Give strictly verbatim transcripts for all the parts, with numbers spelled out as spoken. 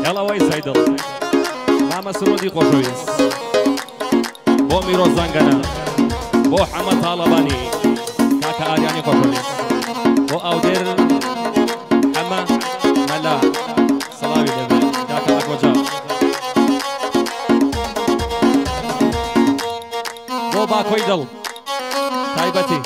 يلا وای سایدل ماما سرودی خوشویست بو میروز زنگنه بو حمد طالبانی کاکا آریانی خوشویست بو اودر حما ملا سلاوی دبی کاکا اگوجا بو باکوی دل تایبتی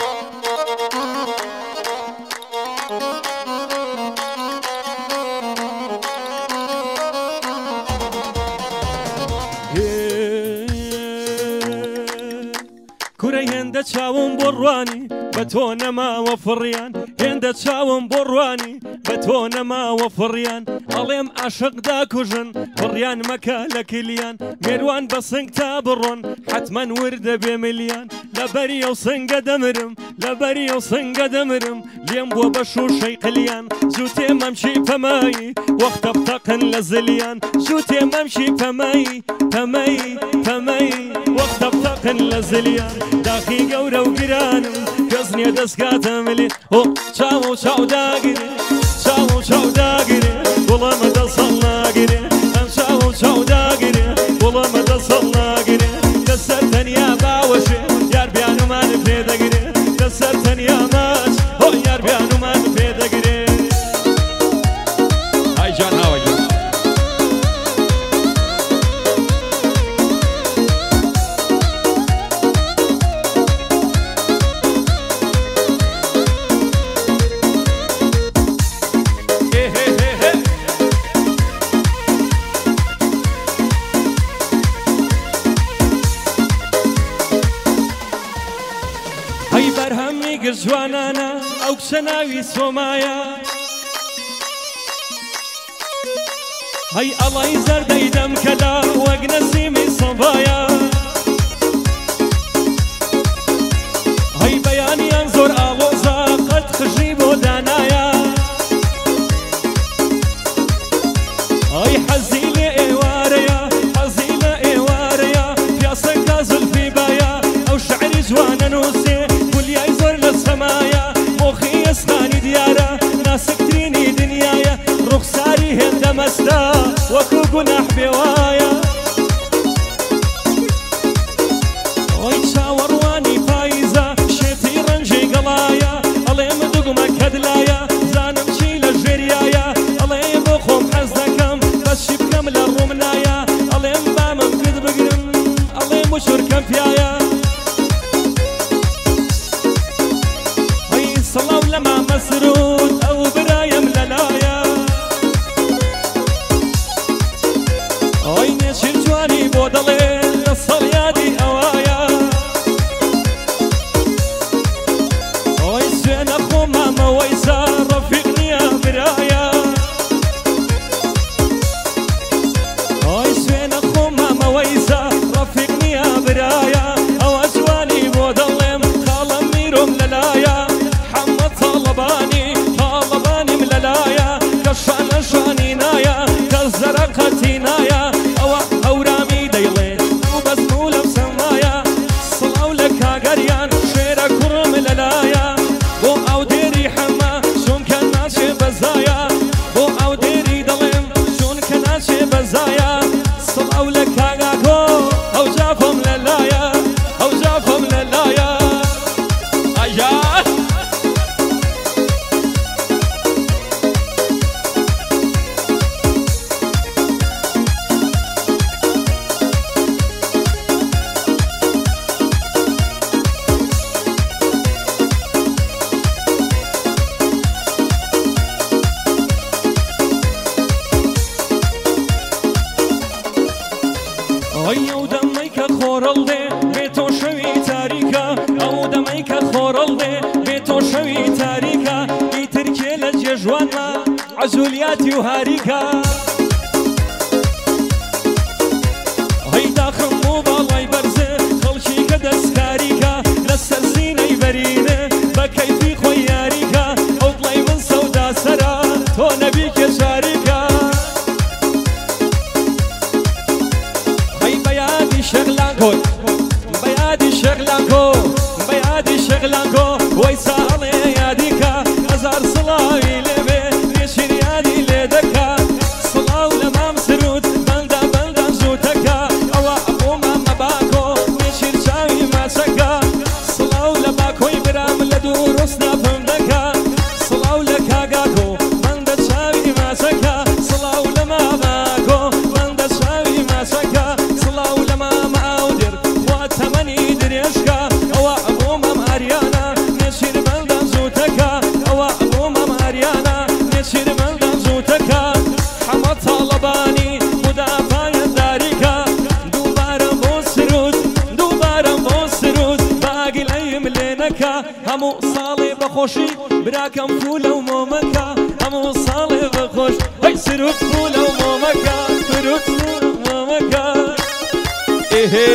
کوره هنده چاوم بروانی به تو نما و فریان هنده چاوم بروانی به تو نما و فریان علیم عاشق دا کجن فریان مکا لکلیان میروان بسنگ تا برون حتما ورده بملیان لبری و سنگ دمرم لبری و سنگ دمرم لیم بو بشو شی قلیان زوتی ممشي فماي وقت بطاقن لزليان زوتی ممشي فماي فماي فماي وقت بطاقن لزليان داخي قورة وقرانم كزني دسكاتم لي او چاو چاو داقري چاو چاو داقري والله ما تصلنا قري ام چاو چاو داقري والله ما تصلنا قري دسرتن يا باوشي يار بيانو ما نفيد قري دسرتن يا ماش او يار بيانو ما نفيد قري هاي جان هاوي جوانانا او كسناوي سومايا هاي الله يزر ديدم كلا وقنسيمي صبايا هاي بياني انظر اغوزا قد خجيب ودانايا هاي حزيلي ايواريا حزيلي ايواريا بياسك نازل في بايا او شعري جوانا نوسي السمايا مخي يسخاني ديارة ناسك تريني دنيايا رخصاري هند مستا وكو قناح بوايا ويتشا ورواني فايزة شيتي رنجي قلايا الله يمدق مكدلايا زانم شيل الجريايا الله يبخم حزنكم بس شبكم للرمنايا الله يمبامم قد بقرم الله يمشور كم فيايا صلاو لما مسرود او برايم للايا عيني شرجواني بودلي للصليادي اوايا اوي سوين اخو ماما ويسا رفيقني يا برايا اوي سوين اخو ماما ويسا رفيقني يا برايا او اجواني بودلي خالم ميروم للايا طالباني طالباني مللايا كشان شاني نايا كالزرقتي نايا او اورامي ديلي وبزمول بسمايا صلاو لك قريان شيرا كرم للايا بو او ديري حما شون كان ناشي بزايا بو او ديري ضلم شون كان ناشي بزايا صلاو لك قاكو او جافهم للايا او جافهم للايا ايا او دميك خورلدي بيتو شوي تاريكا او دميك خورلدي بيتو شوي تاريكا يتركي للججوانا عزولياتي وهاريكا هاي داخل موبالاي برزه خلشي كدسكاريكا للسرزيني برينه بكيفي خوياريكا اطلعي من سودا سرا تو نبيك شاريكا شغلانكو بيادي شغلانكو بيادي شغلانكو ويسالي ياديكا ازار صلاوي لبي ليش يادي لدكا صلاو لما مصر دەکا هەموو ساڵێ بەخۆشی براکەم فولە و مۆمەکە هەموو ساڵێ بەخۆش هەی سروت فولە و مۆمەکە سروت فولە و مۆمەکە ئێهێ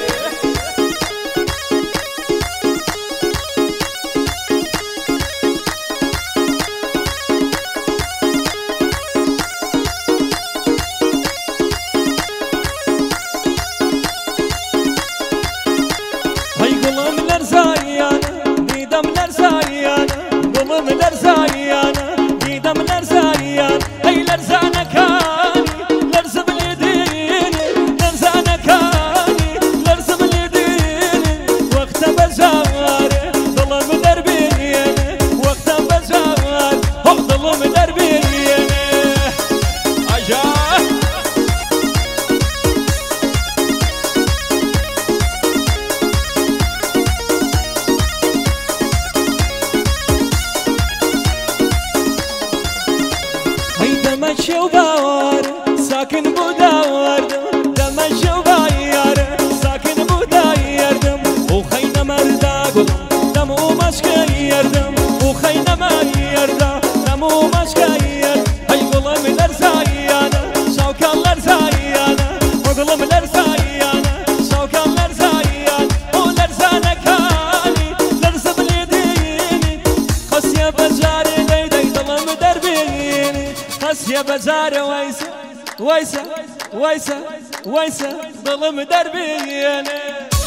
دەمەشێو باوار ساکن بوو داوەردم دەمەشێو باوار ساکن بوو دایەردم و خەینە مەردا گوڵم دەم و مەشکەی یەردم و خەینە مەریەردا دەم و مەشکەی یەرد هەی گوڵم لەرزاییانە شاوکان لەرزاییانە و گوڵم لەرزاییانە شاوکان لەرزاییان و لەرزانەکانی لەرزم لێ دێنی خەسیە بەجارێ دەیدەی دڵم دەربێنی خەسیە بەجارێ وایسە وایسە وایسە وایسە دڵم دەربێنێ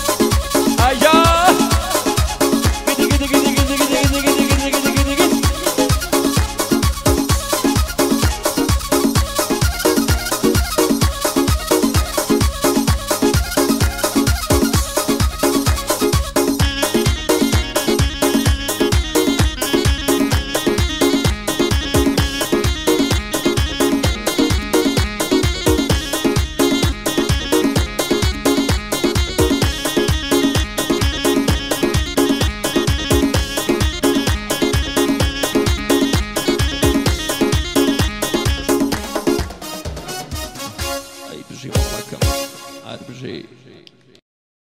ئایا بژی وڵەکەم ئار بژی